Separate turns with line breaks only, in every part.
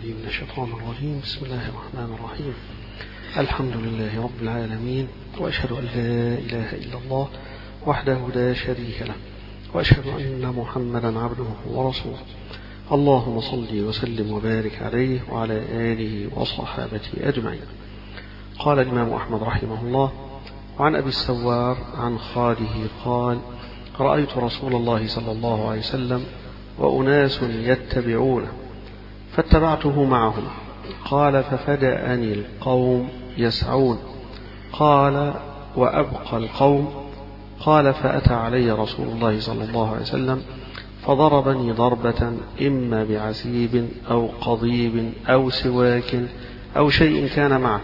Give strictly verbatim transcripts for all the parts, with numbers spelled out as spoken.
العليم من الشيطان الرجيم. بسم الله الرحمن الرحيم. الحمد لله رب العالمين، وأشهد أن لا إله إلا الله وحده لا شريك له، وأشهد أن محمدا عبده ورسوله. اللهم صل وسلم وبارك عليه وعلى آله وصحابته أجمعين. قال الإمام أحمد رحمه الله: وعن أبي السوار عن خاله قال: رأيت رسول الله صلى الله عليه وسلم وأناس يتبعونه فاتبعته معهم. قال: ففدأني القوم يسعون. قال: وأبقى القوم. قال: فأتى علي رسول الله صلى الله عليه وسلم فضربني ضربة إما بعسيب أو قضيب أو سواك أو شيء كان معه.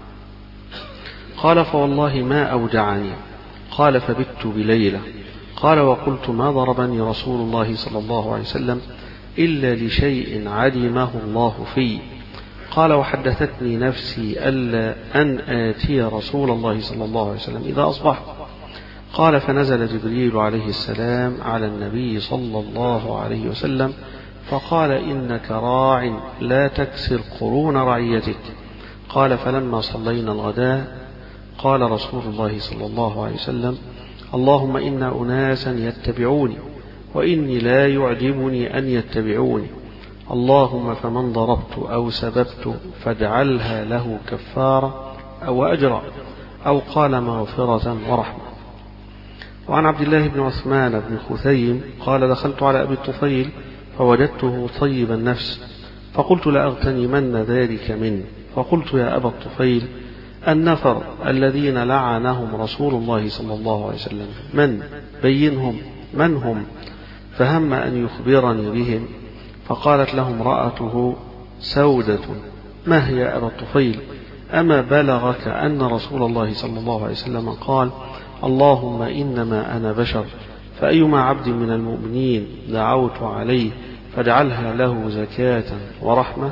قال: فوالله ما أوجعني. قال: فبت بليلة. قال: وقلت: ما ضربني رسول الله صلى الله عليه وسلم إلا لشيء علمه الله في. قال: وحدثتني نفسي ألا أن آتي رسول الله صلى الله عليه وسلم إذا أصبح. قال: فنزل جبريل عليه السلام على النبي صلى الله عليه وسلم فقال: إنك راع لا تكسر قرون رعيتك. قال: فلما صلينا الغداء قال رسول الله صلى الله عليه وسلم: اللهم إن أناسا يتبعوني وإني لا يعجبني أن يتبعوني، اللهم فمن ضربت أو سببت فاجعلها له كفارة أو أجرا، أو قال مغفرة ورحمة. وعن عبد الله بن عثمان بن خثيم قال: دخلت على أبي الطفيل فوجدته طيب النفس فقلت: لأغتنمن ذلك منه. فقلت: يا أبا الطفيل، النفر الذين لعنهم رسول الله صلى الله عليه وسلم من؟ بينهم من هم؟ فهم أن يخبرني بهم. فقالت له امرأته سودة: ما هي يا أبا الطفيل؟ أما بلغك أن رسول الله صلى الله عليه وسلم قال: اللهم إنما أنا بشر، فأيما عبد من المؤمنين دعوت عليه فاجعلها له زكاة ورحمة.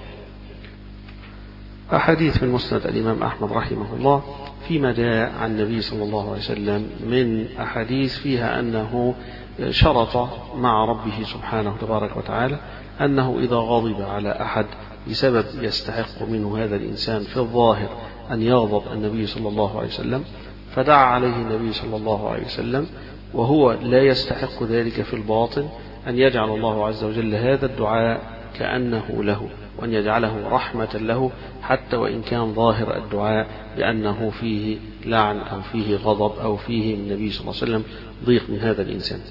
أحاديث من مسند الإمام أحمد رحمه الله فيما جاء عن النبي صلى الله عليه وسلم من أحاديث فيها أنه شرط مع ربه سبحانه تبارك وتعالى أنه إذا غضب على أحد بسبب يستحق منه هذا الإنسان في الظاهر أن يغضب النبي صلى الله عليه وسلم، فدعا عليه النبي صلى الله عليه وسلم وهو لا يستحق ذلك في الباطن، أن يجعل الله عز وجل هذا الدعاء كأنه له، وأن يجعله رحمة له، حتى وإن كان ظاهر الدعاء بأنه فيه لعن أو فيه غضب أو فيه من النبي صلى الله عليه وسلم ضيق من هذا الإنسان.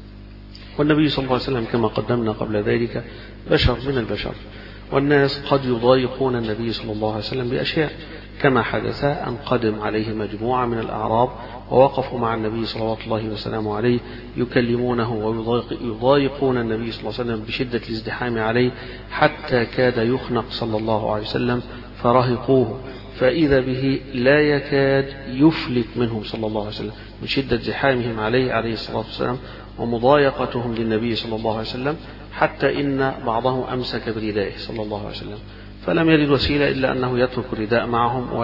والنبي صلى الله عليه وسلم كما قدمنا قبل ذلك بشر من البشر، والناس قد يضايقون النبي صلى الله عليه وسلم بأشياء، كما حدث أن قدم عليه مجموعة من الأعراب ووقفوا مع النبي صلى الله وسلم عليه يكلمونه ويضايقون النبي صلى الله عليه وسلم بشدة الازدحام عليه، حتى كاد يخنق صلى الله عليه وسلم فرهقوه، فإذا به لا يكاد يفلت منهم صلى الله عليه وسلم من شدة زحامهم عليه عليه الصلاة والسلام ومضايقتهم للنبي صلى الله عليه وسلم، حتى إن بعضهم أمسك بردائه صلى الله عليه وسلم، فلم يجد وسيلة إلا أنه يترك الرداء معهم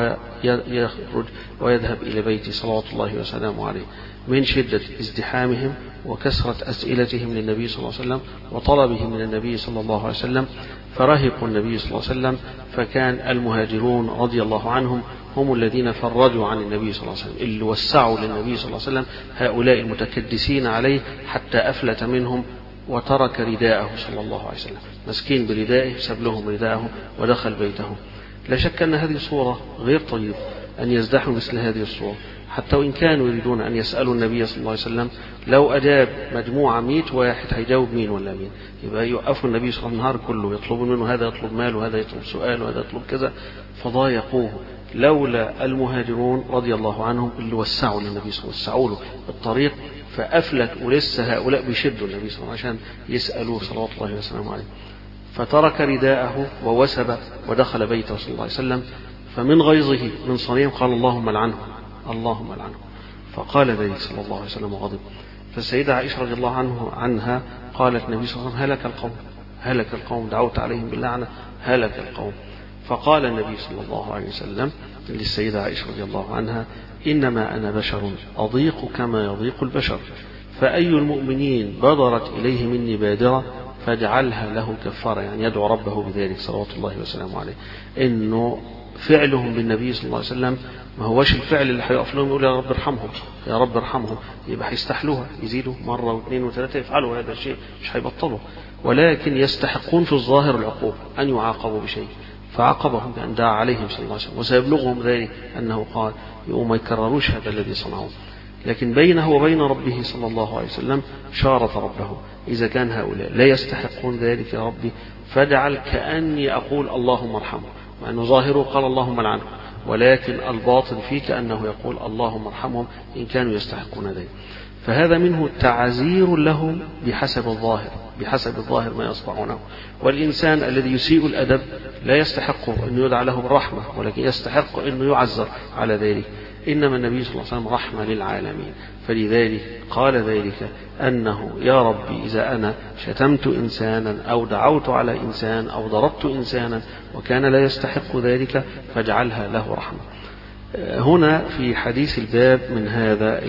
ويخرج ويذهب إلى بيته صلوات الله وسلامه عليه من شدة ازدحامهم وكثرة أسئلتهم للنبي صلى الله عليه وسلم وطلبهم من النبي صلى الله عليه وسلم، فرهقوا النبي صلى الله عليه وسلم. فكان المهاجرون رضي الله عنهم هم الذين فرجوا عن النبي صلى الله عليه وسلم، اللي وسعوا للنبي صلى الله عليه وسلم، هؤلاء المتكدسين عليه حتى أفلت منهم وترك رداءه صلى الله عليه وسلم، مسكين بردائه ساب لهم رداءه ودخل بيته. لا شك أن هذه صورة غير طيبة أن يزدحوا مثل هذه الصورة، حتى وإن كانوا يريدون أن يسألوا النبي صلى الله عليه وسلم، لو أجاب مجموعة مئة واحد هيجاوب مين ولا مين؟ يبقى يوقفوا النبي صلى الله عليه وسلم النهار كله يطلبوا منه، هذا يطلب مال وهذا يطلب سؤال وهذا يطلب كذا، فضايقوه. لولا المهاجرون رضي الله عنهم اللي وسعوا للنبي صلى الله عليه وسلم، وسعوا له الطريق فأفلت، ولسه هؤلاء بيشدوا النبي صلى الله عليه وسلم عشان يسألوه صلوات الله وسلامه عليه، فترك رداءه ووسب ودخل بيته صلى الله عليه وسلم. فمن غيظه من صنيعهم قال: اللهم لعنه اللهم لعنه. فقال ذلك صلى الله عليه وسلم وغضب. فالسيدة عائشة رضي الله عنه عنها قالت: النبي صلى الله عليه وسلم: هلك القوم هلك القوم دعوت عليهم باللعنة هلك القوم. فقال النبي صلى الله عليه وسلم للسيدة عائشة رضي الله عنها: إنما أنا بشر أضيق كما يضيق البشر، فأي المؤمنين بدرت إليه مني بادرة فاجعلها له كفارة، يعني يدعو ربه بذلك صلوات الله وسلامه عليه. إنه فعلهم بالنبي صلى الله عليه وسلم ما هوش الفعل اللي هيقف لهم يقول يا رب ارحمهم يا رب ارحمهم، يبقى هيستحلوها يزيدوا مرة واثنين وثلاثة يفعلوا هذا الشيء مش هيبطلوا، ولكن يستحقون في الظاهر العقوبة أن يعاقبوا بشيء، فعاقبهم بأن دعا عليهم صلى الله عليه وسلم، وسيبلغهم ذلك أنه قال يوم ما يكرروش هذا الذي صنعوه. لكن بينه وبين ربه صلى الله عليه وسلم شارط ربه إذا كان هؤلاء لا يستحقون ذلك يا ربي فاجعل كأني أقول اللهم ارحمه، مع أنه ظاهره قال اللهم لعنه، ولكن الباطن فيه كأنه يقول اللهم ارحمهم إن كانوا يستحقون ذلك. فهذا منه تعزير لهم بحسب الظاهر بحسب الظاهر ما يصنعونه. والإنسان الذي يسيء الأدب لا يستحق أن يدعى له بالرحمة، ولكن يستحق أن يعزر على ذلك. إنما النبي صلى الله عليه وسلم رحمة للعالمين، فلذلك قال ذلك أنه يا ربي إذا أنا شتمت إنسانا أو دعوت على إنسان أو ضربت إنسانا وكان لا يستحق ذلك فاجعلها له رحمة. هنا في حديث الباب من هذا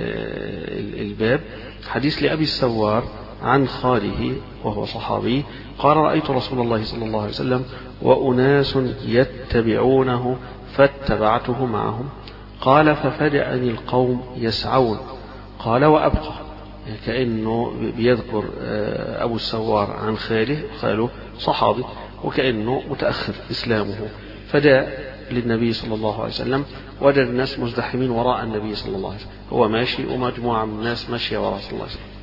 الباب حديث لأبي السوار عن خاله وهو صحابي قال رأيت رسول الله صلى الله عليه وسلم وأناس يتبعونه فاتبعته معهم، قال ففجأني القوم يسعون، قال وأبقى، يعني كأنه بيذكر أبو السوار عن خاله، خاله صحابي وكأنه متأخر إسلامه، فجاء للنبي صلى الله عليه وسلم وجد الناس مزدحمين وراء النبي صلى الله عليه وسلم، هو ماشي ومجموعة من الناس ماشية وراء صلى الله عليه وسلم.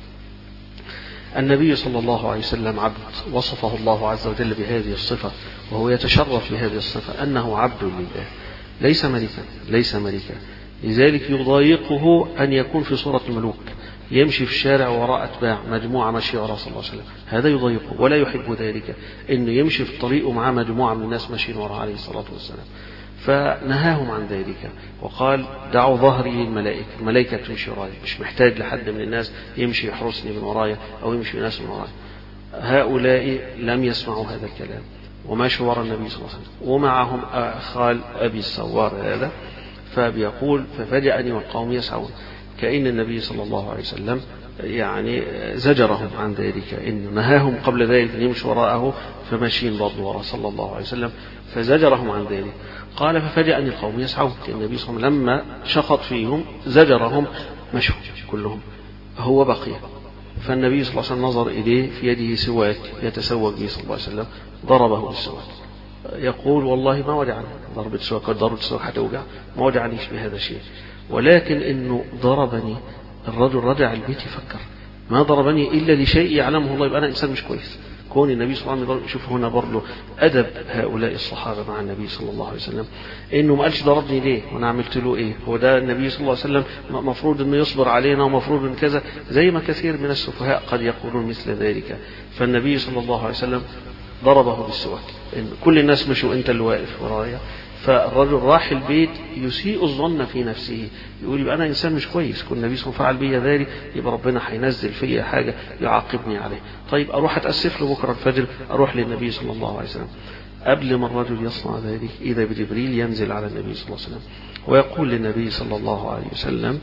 النبي صلى الله عليه وسلم عبد وصفه الله عز وجل بهذه الصفة، وهو يتشرف بهذه الصفة أنه عبد لله ليس ملكا ليس ملكا لذلك يضايقه أن يكون في صورة الملوك، يمشي في الشارع وراء أتباع مجموعة ماشية وراء صلى الله عليه وسلم، هذا يضايقه ولا يحب ذلك، إنه يمشي في طريقه مع مجموعة من الناس ماشيين وراء عليه الصلاة والسلام، فنهاهم عن ذلك وقال دعوا ظهري للملائكة، الملائكة تمشي وراي، مش محتاج لحد من الناس يمشي يحرسني من ورايا أو يمشي ناس من ورايا. هؤلاء لم يسمعوا هذا الكلام وماشوا وراء النبي صلى الله عليه وسلم، ومعهم خال أبي السوار هذا، فبيقول ففجأني والقوم يسعون، كأن النبي صلى الله عليه وسلم يعني زجرهم عن ذلك، إن نهاهم قبل ذلك أن يمشوا وراءه فماشيين برضو وراء صلى الله عليه وسلم، فزجرهم عن ذلك. قال ففجأني القوم يسعون، النبي صلى الله عليه وسلم لما شخط فيهم زجرهم مشوا كلهم، هو بقي. فالنبي صلى الله عليه وسلم نظر إليه في يده سواك يتسوق به صلى الله عليه وسلم، ضربه بالسواك، يقول والله ما وجعني، ضربة السواك ضربة السواك هتوجع، ما وجعنيش بهذا الشيء، ولكن إنه ضربني. الرجل رجع البيت يفكر ما ضربني إلا لشيء يعلمه الله، يبقى أنا إنسان مش كويس. كون النبي صلى الله عليه وسلم شوف هنا برضه أدب هؤلاء الصحابة مع النبي صلى الله عليه وسلم، إنه ما قالش ضربني ليه وأنا عملت له إيه، هو ده النبي صلى الله عليه وسلم مفروض إنه يصبر علينا ومفروض إن كذا، زي ما كثير من السفهاء قد يقولون مثل ذلك. فالنبي صلى الله عليه وسلم ضربه بالسواك، إن كل الناس مشوا أنت اللي واقف ورايا. فالرجل راح البيت يسيء الظن في نفسه، يقول يبقى أنا إنسان مش كويس، كل النبي صلى الله عليه وسلم فعل بي ذلك، يبقى ربنا هينزل فيا حاجة يعاقبني عليه. طيب أروح أتأسف له بكرة الفجر، أروح للنبي صلى الله عليه وسلم. قبل ما الرجل يصنع ذلك إذا بجبريل ينزل على النبي صلى الله عليه وسلم ويقول للنبي صلى الله عليه وسلم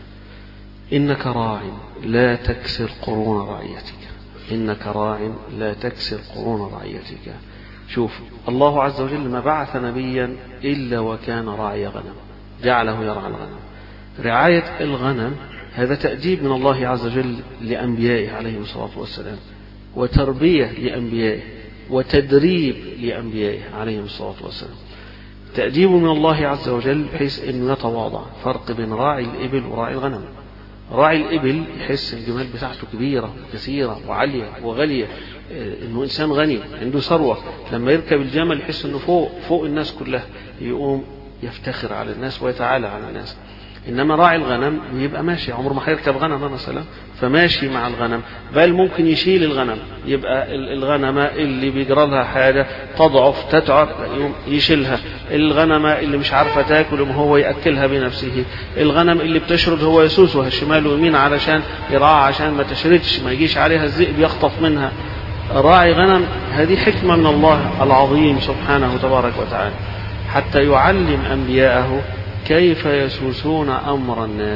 إنك راع لا تكسر قرون رعيتك، إنك راع لا تكسر قرون رعيتك. شوف الله عز وجل ما بعث نبيا إلا وكان راعي غنم، جعله يرعى الغنم. رعاية الغنم هذا تأديب من الله عز وجل لأنبيائه عليهم الصلاة والسلام، وتربية لأنبيائه، وتدريب لأنبيائه عليهم الصلاة والسلام. تأديب من الله عز وجل بحيث أنه يتواضع، فرق بين راعي الإبل وراعي الغنم. راعي الإبل يحس الجمال بتاعته كبيرة وكثيرة وعالية وغالية، إنه إنسان غني عنده ثروة، لما يركب الجمل يحس إنه فوق فوق الناس كلها، يقوم يفتخر على الناس ويتعالى على الناس. إنما راعي الغنم يبقى ماشي، عمره ما هيركب غنم مثلا، فماشي مع الغنم، بل ممكن يشيل الغنم، يبقى الغنمة اللي بيجرى لها حاجة تضعف تتعب يقوم يشيلها، الغنمة اللي مش عارفة تاكل هو يأكلها بنفسه، الغنم اللي بتشرد هو يسوسها شمال ويمين علشان يرعاها عشان ما تشردش، ما يجيش عليها الذئب يخطف منها. راعي غنم هذه حكمة من الله العظيم سبحانه تبارك وتعالى، حتى يعلم أنبياءه كيف يسوسون أمر الناس،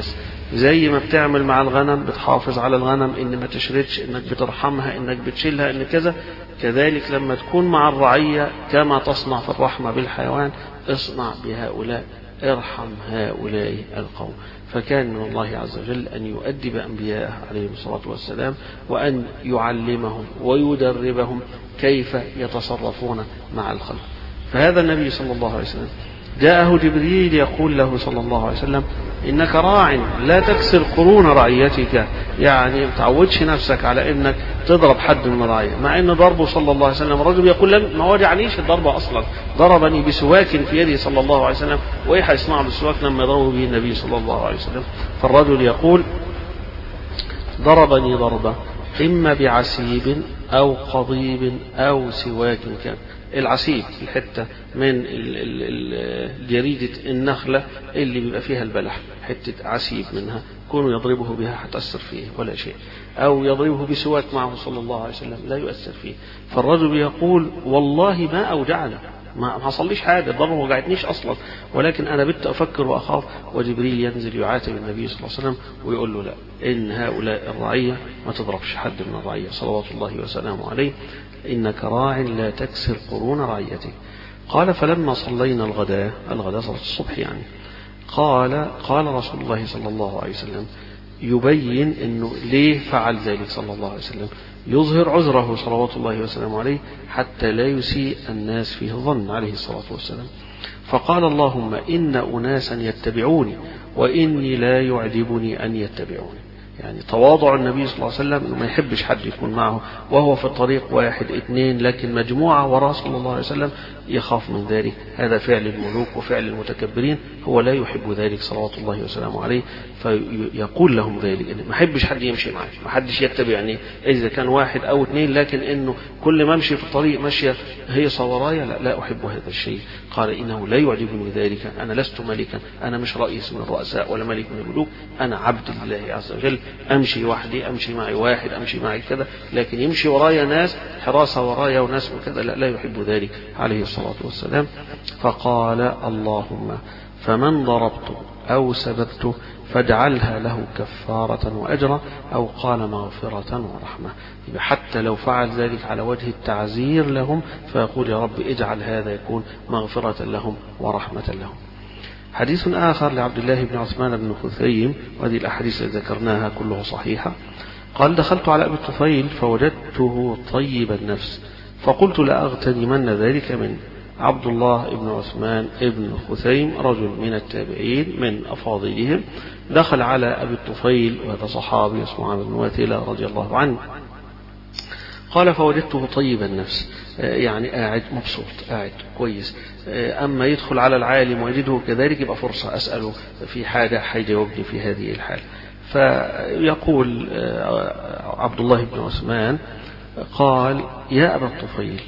زي ما بتعمل مع الغنم، بتحافظ على الغنم إن ما تشردش، إنك بترحمها، إنك بتشيلها، إن كذا، كذلك لما تكون مع الرعية كما تصنع في الرحمة بالحيوان اصنع بهؤلاء، ارحم هؤلاء القوم. فكان من الله عز وجل أن يؤدب أنبياءه عليهم الصلاة والسلام، وأن يعلمهم ويدربهم كيف يتصرفون مع الخلق. فهذا النبي صلى الله عليه وسلم جاءه جبريل يقول له صلى الله عليه وسلم إنك راع لا تكسر قرون رعيتك، يعني ما تعودش نفسك على إنك تضرب حد من الرعية، مع إن ضربه صلى الله عليه وسلم الرجل يقول لن ما وجعنيش الضربة أصلا، ضربني بسواك في يدي صلى الله عليه وسلم، وإيه هيصنع بالسواك لما يضربه به النبي صلى الله عليه وسلم. فالرجل يقول ضربني ضربة إما بعسيب أو قضيب أو سواك كان. العسيب الحتة من جريدة النخلة اللي بيبقى فيها البلح، حتة عسيب منها كونوا يضربه بها هتأثر فيه ولا شيء، أو يضربه بسواك معه صلى الله عليه وسلم لا يؤثر فيه. فالرجل يقول والله ما أوجعني، ما حصليش حاجة، الضربة ما وجعتنيش أصلا، ولكن أنا بت أفكر وأخاف. وجبريل ينزل يعاتب النبي صلى الله عليه وسلم ويقول له لا، إن هؤلاء الرعية ما تضربش حد من الرعية صلوات الله وسلامه عليه، إنك راع لا تكسر قرون رعيتك. قال فلما صلينا الغداء، الغداء صلاة الصبح يعني، قال قال رسول الله صلى الله عليه وسلم يبين إنه ليه فعل ذلك صلى الله عليه وسلم، يظهر عذره صلوات الله وسلامه عليه حتى لا يسيء الناس فيه ظن عليه الصلاة والسلام. فقال اللهم إن أناسا يتبعوني وإني لا يعجبني أن يتبعوني. يعني تواضع النبي صلى الله عليه وسلم انه ما يحبش حد يكون معه وهو في الطريق واحد اثنين، لكن مجموعة وراء صلى الله عليه وسلم يخاف من ذلك. هذا فعل الملوك وفعل المتكبرين، هو لا يحب ذلك صلوات الله وسلامه عليه، فيقول لهم ذلك إن ما يحبش حد يمشي معي، ما حدش يتبعني إذا كان واحد أو اثنين، لكن إنه كل ما امشي في الطريق ماشية هي صورايا، لا, لا أحب هذا الشيء. قال إنه لا يعجبني ذلك، أنا لست ملكا، أنا مش رئيس من الرؤساء ولا ملك من الملوك، أنا عبد لله عز وجل، أمشي وحدي، أمشي معي واحد، أمشي معي كذا، لكن يمشي ورايا ناس حراسة ورايا وناس وكذا، لا, لا يحب ذلك عليه الصلاة والسلام. فقال اللهم فمن ضربته أو سببته فاجعلها له كفارة وأجرا، أو قال مغفرة ورحمة. حتى لو فعل ذلك على وجه التعزير لهم فيقول يا رب اجعل هذا يكون مغفرة لهم ورحمة لهم. حديث آخر لعبد الله بن عثمان بن خثيم، وهذه الأحاديث التي ذكرناها كلها صحيحة. قال دخلت على أبي الطفيل فوجدته طيب النفس فقلت لأغتنمن ذلك منه. عبد الله بن عثمان بن خثيم رجل من التابعين من أفاضلهم، دخل على أبي الطفيل وهذا صحابي اسمه عامر بن واثلة رضي الله عنه. قال فوجدته طيب النفس، يعني قاعد مبسوط، قاعد كويس. أما يدخل على العالم ويجده كذلك يبقى فرصة أسأله في حاجة حيجاوبني في هذه الحال. فيقول عبد الله بن عثمان قال يا أبا الطفيل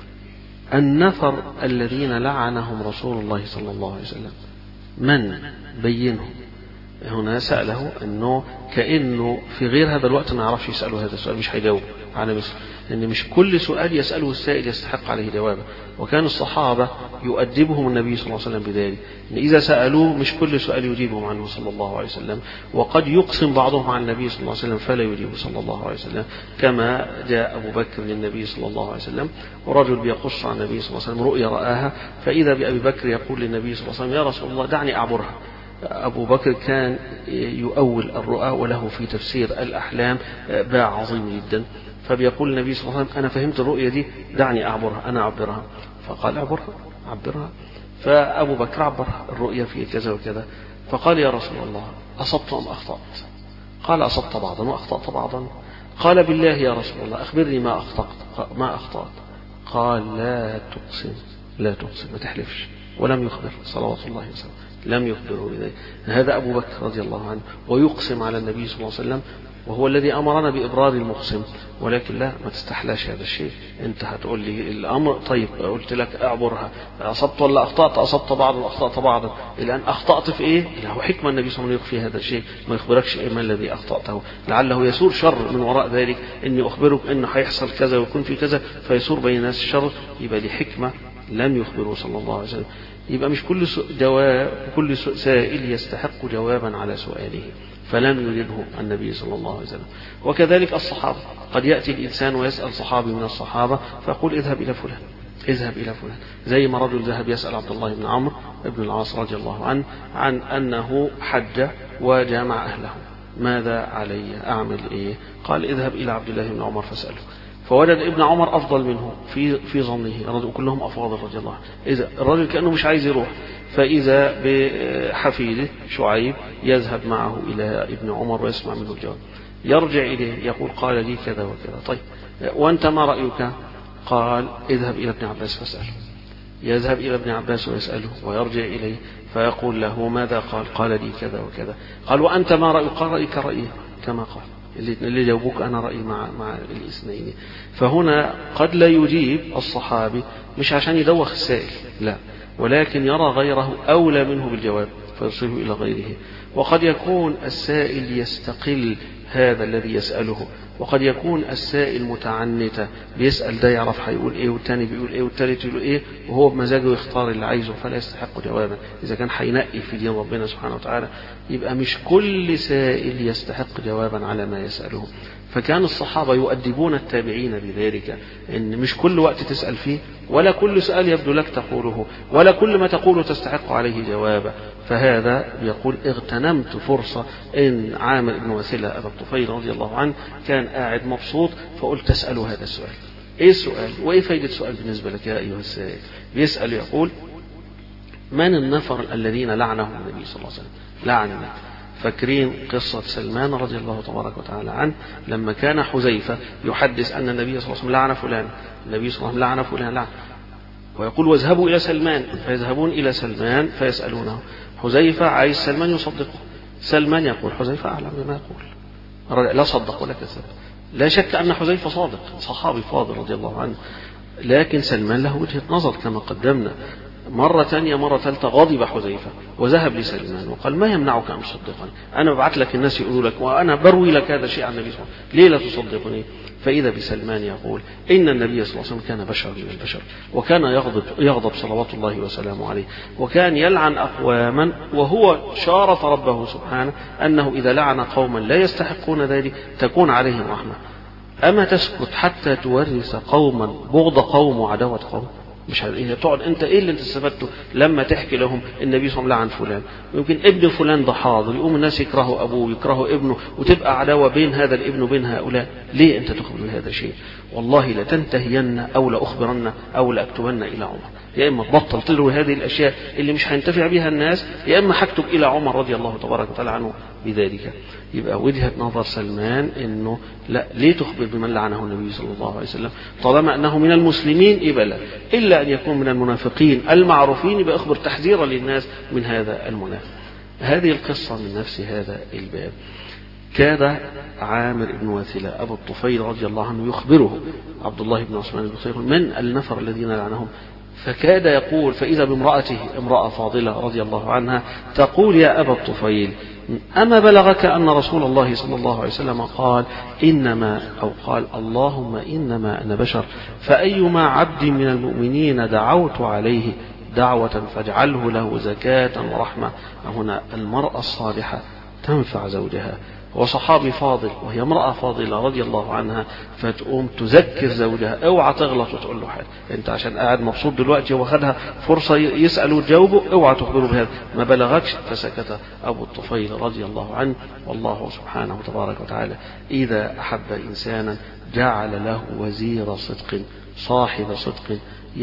النفر الذين لعنهم رسول الله صلى الله عليه وسلم من بينهم؟ هنا سأله أنه كأنه في غير هذا الوقت ما يعرفش يسأله هذا السؤال، مش هيجاوب على مثل، لأن مش كل سؤال يسأله السائل يستحق عليه جوابه. وكان الصحابة يؤدبهم النبي صلى الله عليه وسلم بذلك، إن إذا سألوه مش كل سؤال يجيبهم عنه صلى الله عليه وسلم، وقد يقسم بعضهم عن النبي صلى الله عليه وسلم فلا يجيبه صلى الله عليه وسلم، كما جاء أبو بكر للنبي صلى الله عليه وسلم ورجل بيقص عن النبي صلى الله عليه وسلم رؤيا رآها، فإذا بأبي بكر يقول للنبي صلى الله عليه وسلم يا رسول الله دعني أعبرها. أبو بكر كان يؤول الرؤى وله في تفسير الأحلام باع عظيم جدا، فبيقول النبي صلى الله عليه وسلم أنا فهمت الرؤيا دي دعني أعبرها، أنا أعبرها. فقال أعبرها عبرها. فأبو بكر عبرها الرؤيا في كذا وكذا. فقال يا رسول الله أصبت أم أخطأت؟ قال أصبت بعضا وأخطأت بعضا. قال بالله يا رسول الله أخبرني ما أخطأت ما أخطأت قال لا تقسم لا تقسم ما تحلفش. ولم يخبر صلوات الله وسلم، لم يخبره بذلك. هذا أبو بكر رضي الله عنه ويقسم على النبي صلى الله عليه وسلم، وهو الذي أمرنا بإبرار المقسم، ولكن لا ما تستحلاش هذا الشيء. أنت هتقول لي الأمر طيب قلت لك أعبرها، أصبت ولا أخطأت؟ أصبت بعضا وأخطأت بعضا. الآن أخطأت في إيه؟ له حكمة النبي صلى الله عليه وسلم يخفي هذا الشيء، ما يخبركش إيه ما الذي أخطأته، لعله يسور شر من وراء ذلك، إني أخبرك إنه هيحصل كذا ويكون في كذا فيسور بين الناس الشر، يبقى دي حكمة لم يخبره صلى الله عليه وسلم. يبقى مش كل جواب كل سائل يستحق جوابا على سؤاله، فلم يجبه النبي صلى الله عليه وسلم. وكذلك الصحابة، قد يأتي الإنسان ويسأل صحابي من الصحابة فيقول اذهب إلى فلان اذهب إلى فلان، زي ما رجل ذهب يسأل عبد الله بن عمرو بن العاص رضي الله عنه عن أنه حج وجامع أهله، ماذا علي أعمل إيه؟ قال اذهب إلى عبد الله بن عمر فاسأله، فوجد ابن عمر أفضل منه في في ظنه، كلهم أفاضل رضي الله عنه. إذا الرجل كأنه مش عايز يروح، فإذا بحفيده شعيب يذهب معه إلى ابن عمر ويسمع منه الجواب، يرجع إليه يقول قال لي كذا وكذا، طيب وأنت ما رأيك؟ قال اذهب إلى ابن عباس فاسأله، يذهب إلى ابن عباس ويسأله ويرجع إليه فيقول له ماذا قال؟ قال لي كذا وكذا. قال وأنت ما رأيك؟ قال رأيك رأيه كما قال، اللي, اللي جاوبوك أنا رأيي مع, مع الاثنين. فهنا قد لا يجيب الصحابي مش عشان يدوخ السائل، لا، ولكن يرى غيره أولى منه بالجواب فيرسله إلى غيره. وقد يكون السائل يستقل هذا الذي يسأله، وقد يكون السائل متعنتة بيسأل ده يعرف هيقول ايه والتاني بيقول ايه والتالت يقول ايه، وهو بمزاجه يختار اللي عايزه فلا يستحق جوابا. إذا كان هينقي في دين ربنا سبحانه وتعالى يبقى مش كل سائل يستحق جوابا على ما يسأله. فكان الصحابة يؤدبون التابعين بذلك، ان مش كل وقت تسأل فيه، ولا كل سؤال يبدو لك تقوله، ولا كل ما تقوله تستحق عليه جوابا. فهذا يقول اغتنمت فرصة ان عامر بن وثيلة أبا الطفيل رضي الله عنه كان قاعد مبسوط، فقلت أسأله هذا السؤال. ايه السؤال وايه فايدة السؤال بالنسبة لك يا أيها السائل؟ بيسأل يقول من النفر الذين لعنهم النبي صلى الله عليه وسلم لعننا؟ فاكرين قصة سلمان رضي الله تبارك وتعالى عنه لما كان حذيفة يحدث أن النبي صلى الله عليه وسلم لعن فلان، النبي صلى الله عليه وسلم لعن فلان لعن، ويقول واذهبوا إلى سلمان، فيذهبون إلى سلمان فيسألونه. حذيفة عايز سلمان يصدقه، سلمان يقول حذيفة أعلم بما يقول، لا صدق ولا كذب. لا شك أن حذيفة صادق، صحابي فاضل رضي الله عنه، لكن سلمان له وجهة نظر كما قدمنا. مرة ثانية مرة ثالثة غضب حذيفة وذهب لسلمان وقال ما يمنعك أن تصدقني؟ أنا ببعث لك الناس يقولوا لك وأنا بروي لك هذا الشيء عن النبي صلى الله عليه وسلم، ليه لا تصدقني؟ فإذا بسلمان يقول إن النبي صلى الله عليه وسلم كان بشر من البشر، وكان يغضب, يغضب صلوات الله وسلامه عليه، وكان يلعن أقواما وهو شارف ربه سبحانه أنه إذا لعن قوما لا يستحقون ذلك تكون عليهم رحمة. أما تسكت حتى تورث قوما بغض قوم وعداوة قوم؟ مش هي تقعد انت ايه اللي انت استفدته لما تحكي لهم النبي صلى الله عليه وسلم لعن فلان، يمكن ابن فلان ده حاضر يقوم الناس يكرهوا ابوه يكرهوا ابنه وتبقى عداوه بين هذا الابن وبين هؤلاء، ليه انت تخبر بهذا الشيء؟ والله لتنتهين او لاخبرن او لاكتبن الى عمر، يا اما تبطل تروي هذه الاشياء اللي مش هينتفع بها الناس، يا اما هكتب الى عمر رضي الله تبارك وتعالى عنه بذلك. يبقى وجهة نظر سلمان انه لا، ليه تخبر بمن لعنه النبي صلى الله عليه وسلم طالما انه من المسلمين؟ يبقى لا، الا ان يكون من المنافقين المعروفين يبقى اخبر تحذيرا للناس من هذا المنافق. هذه القصة من نفس هذا الباب. كان عامر بن وثيلة أبو الطفيل رضي الله عنه يخبره عبد الله بن عثمان بن طفيل من النفر الذين لعنهم، فكاد يقول فإذا بامرأته امرأة فاضلة رضي الله عنها تقول يا أبا الطفيل أما بلغك أن رسول الله صلى الله عليه وسلم قال إنما أو قال اللهم إنما أنا بشر فأيما عبد من المؤمنين دعوت عليه دعوة فاجعله له زكاة ورحمة. هنا المرأة الصالحة تنفع زوجها، وصحابي فاضل وهي امرأة فاضلة رضي الله عنها فتقوم تذكر زوجها اوعى تغلط وتقول له حاجة، انت عشان قاعد مبسوط دلوقتي وخدها فرصة يسأل وتجاوبه اوعى تخبره بهذا، ما بلغكش. فسكت أبو الطفيل رضي الله عنه. والله سبحانه وتبارك وتعالى إذا أحب إنسانا جعل له وزير صدق صاحب صدق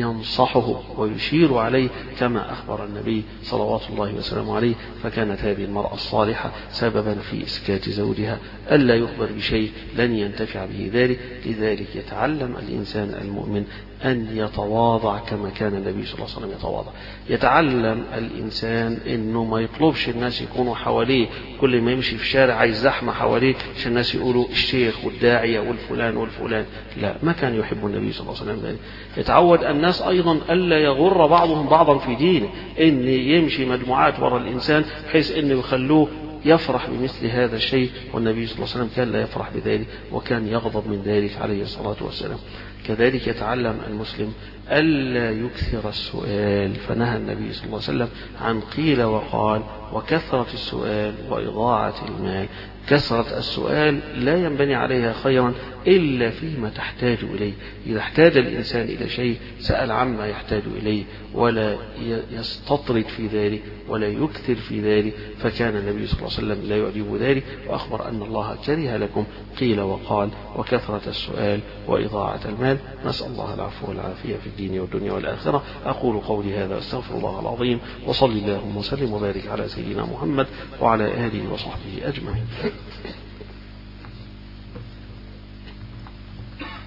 ينصحه ويشير عليه كما أخبر النبي صلوات الله وسلامه عليه. فكانت هذه المرأة الصالحة سببا في إسكات زوجها ألا يخبر بشيء لن ينتفع به ذلك. لذلك يتعلم الإنسان المؤمن أن يتواضع كما كان النبي صلى الله عليه وسلم يتواضع. يتعلم الإنسان أنه ما يطلبش الناس يكونوا حواليه، كل ما يمشي في الشارع عايز زحمة حواليه عشان الناس يقولوا الشيخ والداعية والفلان والفلان، لا، ما كان يحب النبي صلى الله عليه وسلم ذلك. يتعود الناس أيضا ألا يغر بعضهم بعضا في دينه، أن يمشي مجموعات وراء الإنسان بحيث أنه يخلوه يفرح بمثل هذا الشيء، والنبي صلى الله عليه وسلم كان لا يفرح بذلك وكان يغضب من ذلك عليه الصلاة والسلام. كذلك يتعلم المسلم ألا يكثر السؤال، فنهى النبي صلى الله عليه وسلم عن قيل وقال وكثرة السؤال وإضاعة المال. كثرة السؤال لا ينبني عليها خيرا إلا فيما تحتاج إليه. إذا احتاج الإنسان إلى شيء سأل عما يحتاج إليه ولا يستطرد في ذلك ولا يكثر في ذلك، فكان النبي صلى الله عليه وسلم لا يعجب ذلك، وأخبر أن الله كره لكم قيل وقال وكثرة السؤال وإضاعة المال. نسأل الله العفو والعافية في الدين والدنيا والآخرة. أقول قولي هذا واستغفر الله العظيم، وصلي اللهم وسلم وبارك على سيدنا محمد وعلى آله وصحبه أجمعين.